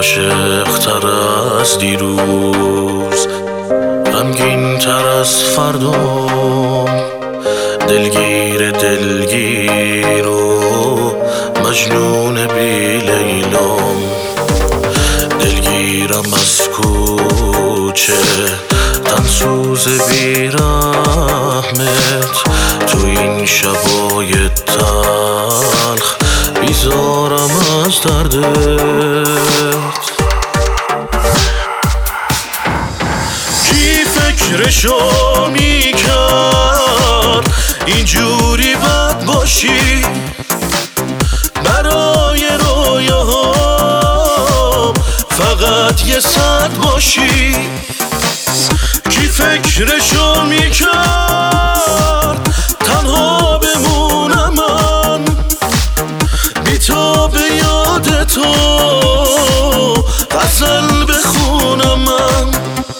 عاشق‌تر از دیروز، غمگین‌تر از فردا، دلگیر و مجنون بی لیلام. دلگیرم از کوچه، تنسوز بی رحمت، تو این شبای تلخ بیزارم از دردت. کی فکرشو میکرد اینجوری بد باشی، برای رویاهام فقط یه صد باشی. کی فکرشو میکرد تنها بمونم من، بی تو به یاد تو غزل بخونم من.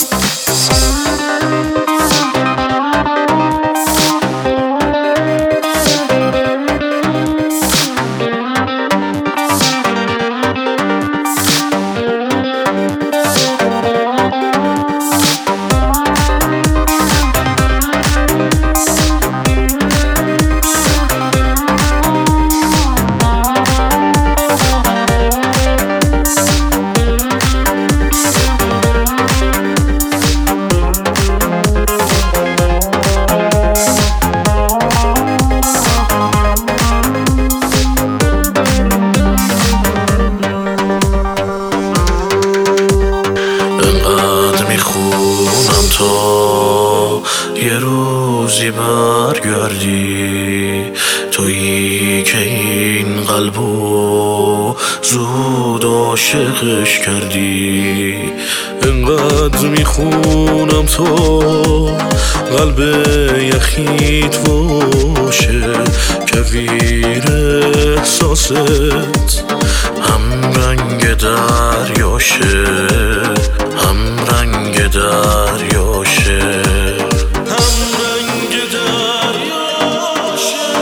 میخونم تا یه روزی برگردی، تویی که این قلبو زود عاشقش کردی. انقدر میخونم تا قلب یخیت باشه، کویر احساست هم رنگ دریاشه، هم رنگ دریاشه، هم رنگ دریاشه.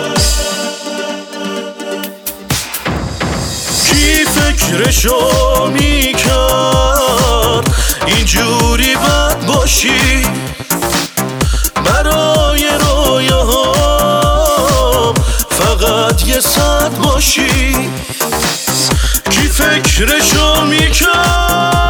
کی فکرشو میکرد اینجوری بد باشی، برای رویاهام فقط یه صد باشی. کی فکرشو میکرد